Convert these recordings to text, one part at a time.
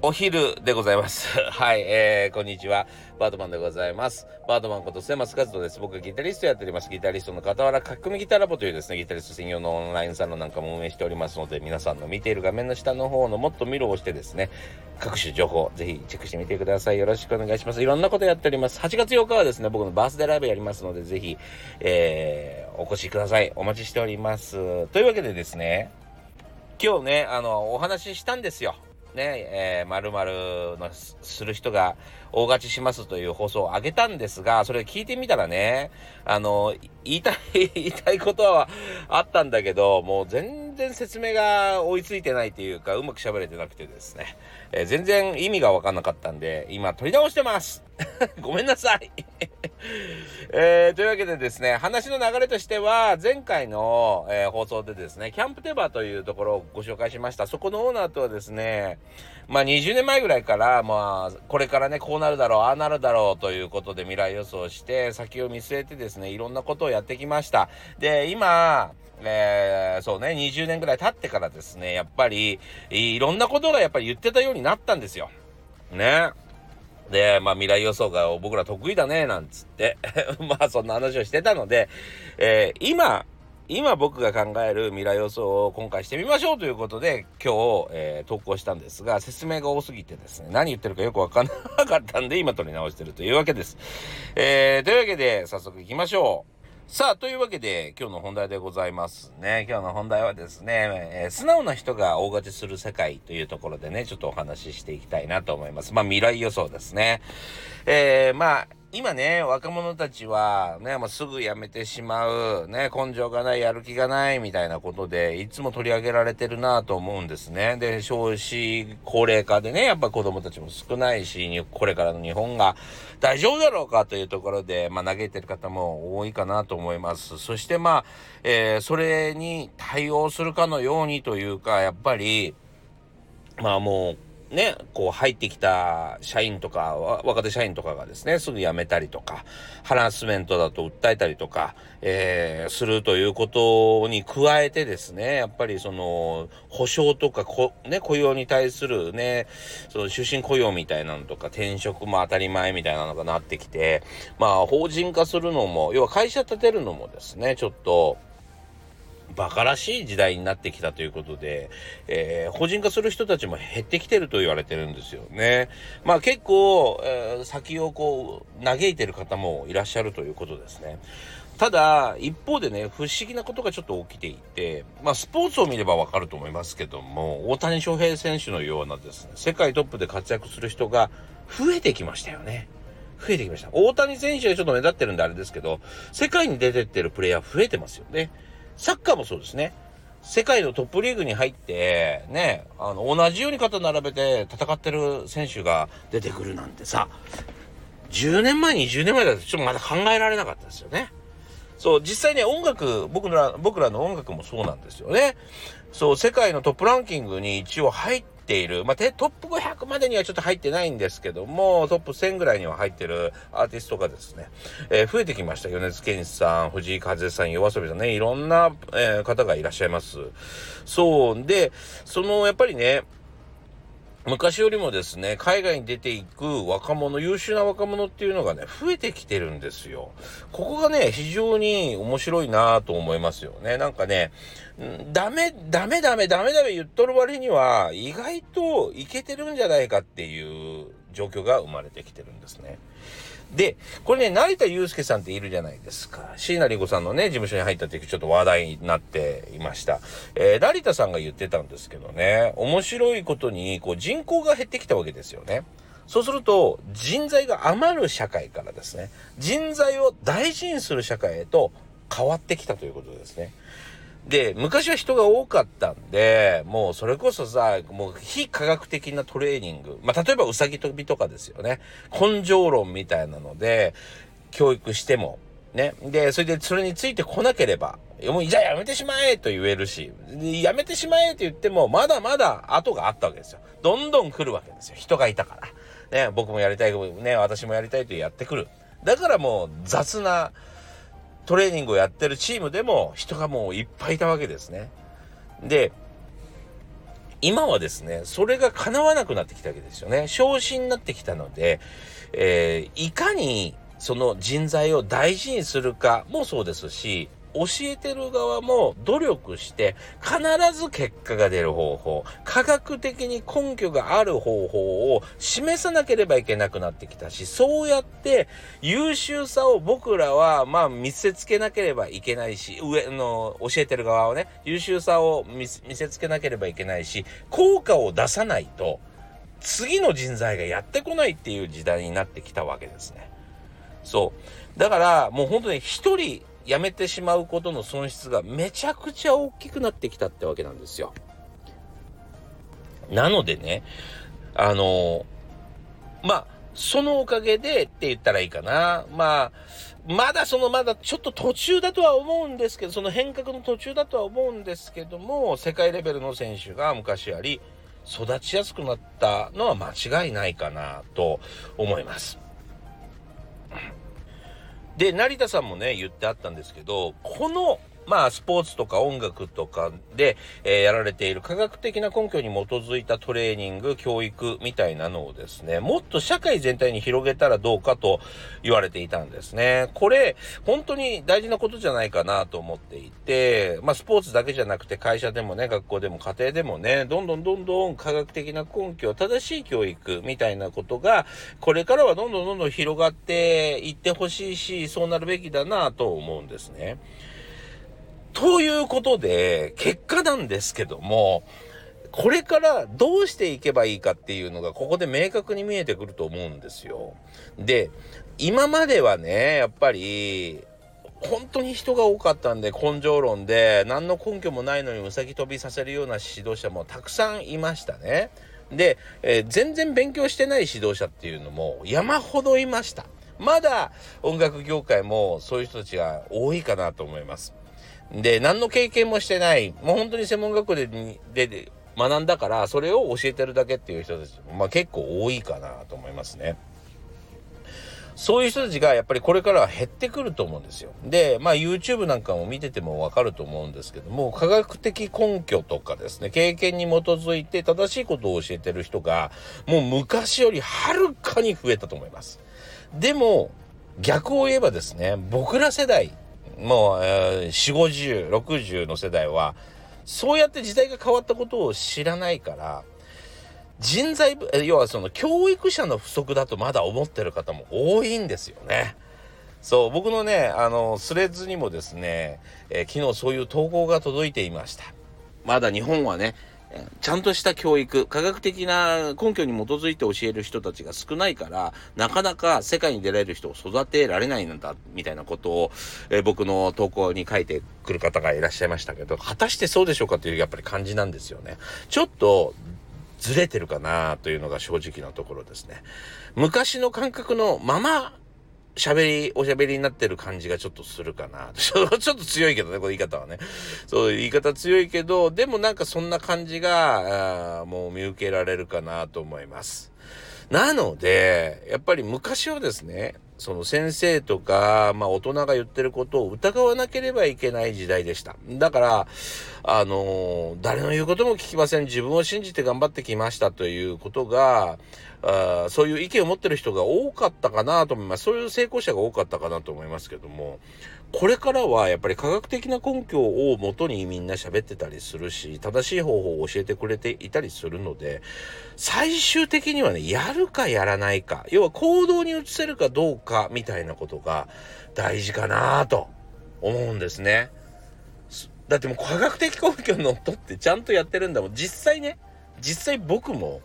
お昼でございます。はい、こんにちは。バードマンでございます。バードマンこと末松和人です。僕はギタリストやっております。ギタリストの傍ら、書き込みギタラボというですね、ギタリスト専用のオンラインサロンなんかも運営しておりますので、皆さんの見ている画面の下の方のもっと見るを押してですね、各種情報、ぜひチェックしてみてください。よろしくお願いします。いろんなことやっております。8月8日はですね、僕のバースデーライブやりますので、ぜひ、お越しください。お待ちしております。というわけでですね、今日ね、お話ししたんですよ。ね、〇〇のする人が大勝ちしますという放送を上げたんですが、それ聞いてみたらね、言いたいことはあったんだけど、もう全然説明が追いついてないというか、うまく喋れてなくてですね、全然意味が分かんなかったんで、今取り直してます。ごめんなさい。というわけでですね、話の流れとしては、前回の、放送でですね、キャンプテバというところをご紹介しました。そこのオーナーとはですね、20年前ぐらいから、これからね、こうなるだろう、ああなるだろうということで未来予想して、先を見据えてですね、いろんなことをやってきました。で、今、そうね、20年ぐらい経ってからですね、やっぱり、いろんなことがやっぱり言ってたようになったんですよ。ね。で、未来予想が僕ら得意だね、なんつって。そんな話をしてたので、今僕が考える未来予想を今回してみましょうということで、今日、投稿したんですが、説明が多すぎてですね、何言ってるかよくわかんなかったんで、今取り直してるというわけです。というわけで、早速行きましょう。さあ、というわけで、今日の本題でございますね。今日の本題はですね、素直な人が大勝ちする世界というところでね、ちょっとお話ししていきたいなと思います。未来予想ですね。今ね、若者たちはね、すぐ辞めてしまう、ね、根性がない、やる気がないみたいなことで、いつも取り上げられてるなと思うんですね。で、少子高齢化でね、やっぱ子供たちも少ないし、これからの日本が大丈夫だろうかというところで、嘆いてる方も多いかなと思います。そしてそれに対応するかのようにというか、やっぱり、もう、ね、こう入ってきた社員とか、若手社員とかがですね、すぐ辞めたりとか、ハラスメントだと訴えたりとか、するということに加えてですね、やっぱりその、保証とか雇用に対するね、その終身雇用みたいなのとか、転職も当たり前みたいなのがなってきて、法人化するのも、要は会社立てるのもですね、ちょっと、馬鹿らしい時代になってきたということで、法人化する人たちも減ってきてると言われてるんですよね。結構、先をこう嘆いてる方もいらっしゃるということですね。ただ一方でね、不思議なことがちょっと起きていて、スポーツを見ればわかると思いますけども、大谷翔平選手のようなですね、世界トップで活躍する人が増えてきましたよね。増えてきました。大谷選手がちょっと目立ってるんであれですけど、世界に出てってるプレイヤー増えてますよね。サッカーもそうですね。世界のトップリーグに入って、ね、同じように肩並べて戦ってる選手が出てくるなんてさ、10年前、20年前だとちょっとまだ考えられなかったですよね。そう、実際ね、僕らの音楽もそうなんですよね。そう、世界のトップランキングに一応入っている。トップ500までにはちょっと入ってないんですけども、トップ1000ぐらいには入ってるアーティストがですね、増えてきました。米津玄師さん、藤井風さん、YOASOBIさんね、いろんな、方がいらっしゃいます。そう。で、やっぱりね、昔よりもですね、海外に出ていく優秀な若者っていうのがね、増えてきてるんですよ。ここがね、非常に面白いなと思いますよね。なんかね、ダメ言っとる割には、意外といけてるんじゃないかっていう状況が生まれてきてるんですね。で、これね、成田悠輔さんっているじゃないですか。椎名林檎さんのね、事務所に入ったってちょっと話題になっていました。成田さんが言ってたんですけどね、面白いことに、人口が減ってきたわけですよね。そうすると、人材が余る社会からですね、人材を大事にする社会へと変わってきたということですね。で、昔は人が多かったんで、もうそれこそさ、もう非科学的なトレーニング。例えばうさぎ跳びとかですよね。根性論みたいなので、教育しても、ね。で、それについてこなければ、もうじゃあやめてしまえと言えるし、やめてしまえと言っても、まだまだ後があったわけですよ。どんどん来るわけですよ。人がいたから。ね、僕もやりたい、ね、私もやりたいとやってくる。だからもう雑な、トレーニングをやってるチームでも人がもういっぱいいたわけですね。で、 今はですね、それが叶わなくなってきたわけですよね。少子になってきたので、いかにその人材を大事にするかもそうですし、教えてる側も努力して必ず結果が出る方法、科学的に根拠がある方法を示さなければいけなくなってきたし、そうやって優秀さを僕らは見せつけなければいけないし、教えてる側はね、優秀さを見せつけなければいけないし、効果を出さないと次の人材がやってこないっていう時代になってきたわけですね。そう。だからもう本当に一人辞めてしまうことの損失がめちゃくちゃ大きくなってきたってわけなんですよ。なのでね、そのおかげでって言ったらいいかな。まだちょっと途中だとは思うんですけど、その変革の途中だとは思うんですけども、世界レベルの選手が昔より育ちやすくなったのは間違いないかなと思います。で、成田さんもね、言ってあったんですけど、この、スポーツとか音楽とかで、やられている科学的な根拠に基づいたトレーニング、教育みたいなのをですね、もっと社会全体に広げたらどうかと言われていたんですね。これ、本当に大事なことじゃないかなと思っていて、スポーツだけじゃなくて会社でもね、学校でも家庭でもね、どんどん科学的な根拠、正しい教育みたいなことが、これからはどんどん広がっていってほしいし、そうなるべきだなと思うんですね。ということで、結果なんですけども、これからどうしていけばいいかっていうのがここで明確に見えてくると思うんですよ。で、今まではね、やっぱり本当に人が多かったんで、根性論で何の根拠もないのにうさぎ跳びさせるような指導者もたくさんいましたね。で、全然勉強してない指導者っていうのも山ほどいました。まだ音楽業界もそういう人たちが多いかなと思います。で、何の経験もしてない、もう本当に専門学校で学んだから、それを教えてるだけっていう人たち、結構多いかなと思いますね。そういう人たちがやっぱりこれからは減ってくると思うんですよ。で、YouTube なんかも見ててもわかると思うんですけども、科学的根拠とかですね、経験に基づいて正しいことを教えてる人が、もう昔よりはるかに増えたと思います。でも、逆を言えばですね、僕ら世代、もう、4、50、60の世代は、そうやって時代が変わったことを知らないから、要はその教育者の不足だとまだ思ってる方も多いんですよね。そう、僕のね、スレッズにもですね、昨日そういう投稿が届いていました。まだ日本はね、ちゃんとした教育、科学的な根拠に基づいて教える人たちが少ないから、なかなか世界に出られる人を育てられないんだ、みたいなことを、僕の投稿に書いてくる方がいらっしゃいましたけど、果たしてそうでしょうかというやっぱり感じなんですよね。ちょっとずれてるかなというのが正直なところですね。昔の感覚のまま、おしゃべりになってる感じがちょっとするかな。ちょっと強いけどね、この言い方はね。そういう言い方強いけど、でもなんかそんな感じが、もう見受けられるかなと思います。なので、やっぱり昔はですね、その先生とか、大人が言ってることを疑わなければいけない時代でした。だから、誰の言うことも聞きません。自分を信じて頑張ってきましたということが、そういう意見を持ってる人が多かったかなと思います。そういう成功者が多かったかなと思いますけども、これからはやっぱり科学的な根拠をもとにみんな喋ってたりするし、正しい方法を教えてくれていたりするので、最終的にはね、やるかやらないか、要は行動に移せるかどうかみたいなことが大事かなと思うんですね。だってもう科学的根拠にのっとってちゃんとやってるんだもん。実際僕も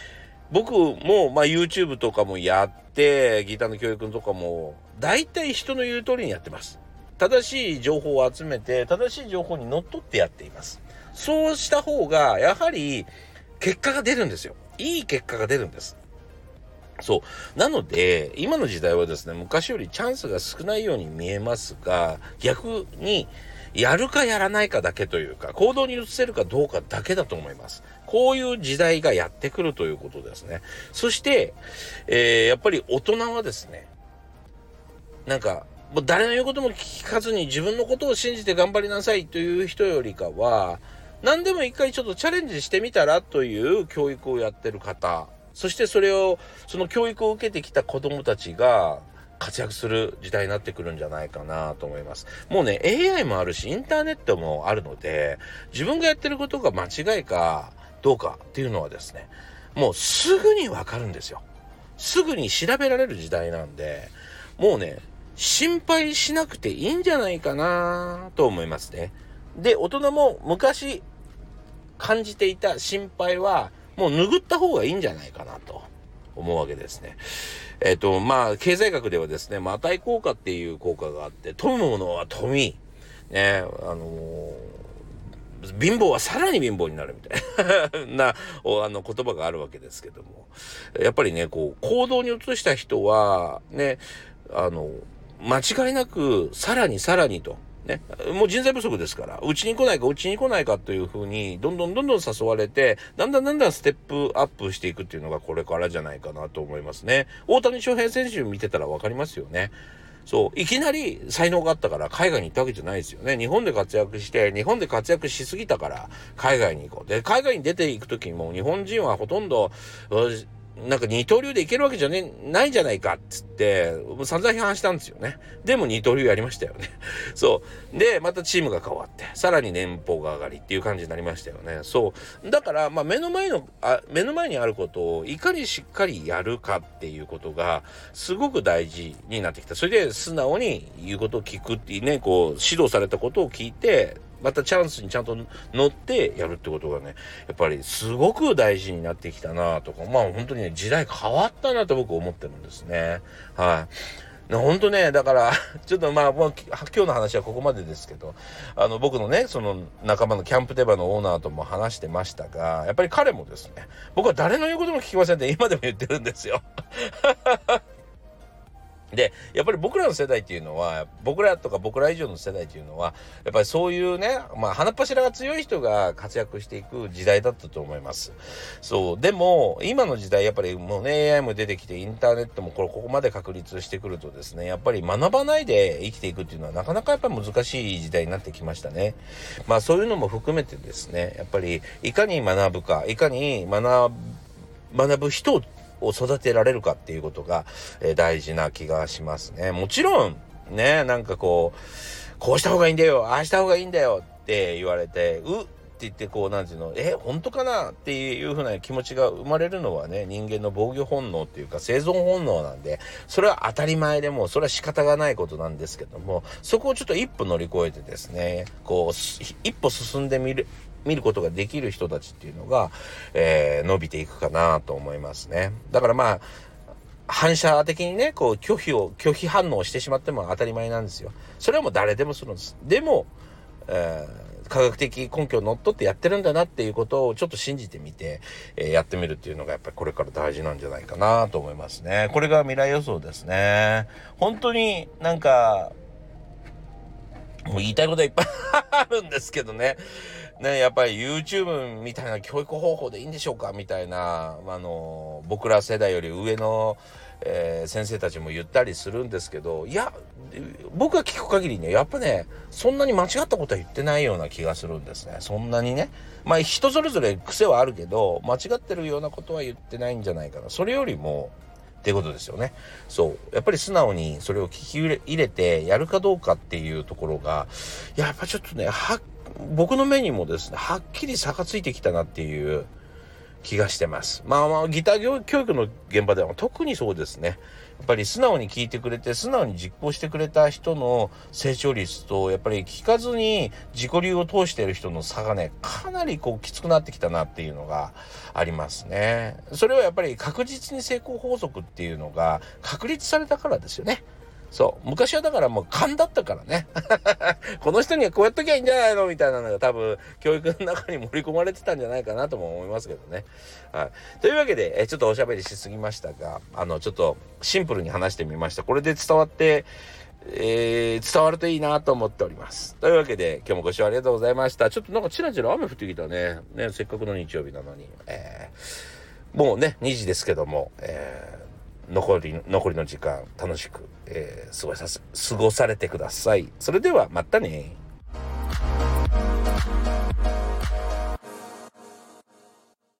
YouTube とかもやって、ギターの教育とかも大体人の言う通りにやってます。正しい情報を集めて、正しい情報にのっとってやっています。そうした方がやはり結果が出るんですよ。いい結果が出るんです。そう。なので、今の時代はですね、昔よりチャンスが少ないように見えますが、逆に、やるかやらないかだけというか、行動に移せるかどうかだけだと思います。こういう時代がやってくるということですね。そして、やっぱり大人はですね、もう誰の言うことも聞かずに自分のことを信じて頑張りなさいという人よりかは、 何でも一回ちょっとチャレンジしてみたらという教育をやってる方、そしてその教育を受けてきた子供たちが活躍する時代になってくるんじゃないかなと思います。もうね、AI もあるし、インターネットもあるので、自分がやってることが間違いかどうかっていうのはですね、もうすぐにわかるんですよ。すぐに調べられる時代なんで、もうね、心配しなくていいんじゃないかなと思いますね。で、大人も昔感じていた心配はもう拭った方がいいんじゃないかなと思うわけですね。経済学ではですね、値効果っていう効果があって、富むものは富。ね、貧乏はさらに貧乏になるみたいな言葉があるわけですけども、やっぱりね、行動に移した人はね、間違いなくさらにとね、もう人材不足ですから、うちに来ないかというふうにどんどん誘われて、だんだんステップアップしていくっていうのがこれからじゃないかなと思いますね。大谷翔平選手見てたらわかりますよね。そう、いきなり才能があったから海外に行ったわけじゃないですよね。日本で活躍しすぎたから海外に行こう。で、海外に出ていくときにも日本人はほとんど、なんか二刀流でいけるわけじゃないじゃないかっつって散々批判したんですよね。でも二刀流やりましたよね。そうで、またチームが変わってさらに年俸が上がりっていう感じになりましたよね。そうだから、目の前にあることをいかにしっかりやるかっていうことがすごく大事になってきた。それで素直に言うことを聞くっていうね、指導されたことを聞いて、またチャンスにちゃんと乗ってやるってことがね、やっぱりすごく大事になってきたなとか、本当にね、時代変わったなと僕思ってるんですね。はい。本当ね、だからちょっともう今日の話はここまでですけど、僕のね、その仲間のキャンプデバのオーナーとも話してましたが、やっぱり彼もですね、僕は誰の言うことも聞きませんって今でも言ってるんですよ。で、やっぱり僕らの世代っていうのは、僕ら以上の世代っていうのは、やっぱりそういうね、鼻っ柱が強い人が活躍していく時代だったと思います。そう。でも、今の時代、やっぱりもうね、AI も出てきて、インターネットもここまで確立してくるとですね、やっぱり学ばないで生きていくっていうのはなかなかやっぱり難しい時代になってきましたね。そういうのも含めてですね、やっぱりいかに学ぶか、いかに学ぶ人を育てられるかっていうことが、大事な気がしますね。もちろんね、なんかこうした方がいいんだよ、ああした方がいいんだよって言われて、って言ってなんていうの、本当かなっていうふうな気持ちが生まれるのはね、人間の防御本能っていうか生存本能なんで、それは当たり前でもそれは仕方がないことなんですけども、そこをちょっと一歩乗り越えてですね、一歩進んでみることができる人たちっていうのが、伸びていくかなと思いますね。だから反射的にね、拒否反応をしてしまっても当たり前なんですよ。それはもう誰でもするんです。でも、科学的根拠を乗っ取ってやってるんだなっていうことをちょっと信じてみて、やってみるっていうのがやっぱりこれから大事なんじゃないかなと思いますね。これが未来予想ですね。本当になんか、もう言いたいことはいっぱいあるんですけどね。やっぱり YouTube みたいな教育方法でいいんでしょうかみたいな、僕ら世代より上の、先生たちも言ったりするんですけど、いや、僕が聞く限りね、やっぱね、そんなに間違ったことは言ってないような気がするんですね。そんなにね。人それぞれ癖はあるけど、間違ってるようなことは言ってないんじゃないかな。それよりも、っていうことですよね。そう。やっぱり素直にそれを聞き入れてやるかどうかっていうところが、やっぱちょっとね、僕の目にもですね、はっきり差がついてきたなっていう気がしてます。ギター教育の現場では特にそうですね。やっぱり素直に聞いてくれて、素直に実行してくれた人の成長率と、やっぱり聞かずに自己流を通している人の差がね、かなりきつくなってきたなっていうのがありますね。それはやっぱり確実に成功法則っていうのが確立されたからですよね。そう。昔はだからもう勘だったからね。この人にはこうやっときゃいいんじゃないのみたいなのが多分教育の中に盛り込まれてたんじゃないかなとも思いますけどね。はい。というわけで、ちょっとおしゃべりしすぎましたが、ちょっとシンプルに話してみました。これで伝わって、伝わるといいなと思っております。というわけで、今日もご視聴ありがとうございました。ちょっとなんかチラチラ雨降ってきたね。せっかくの日曜日なのに。もうね、2時ですけども、残りの時間楽しく、過ごされてください。それではまたね。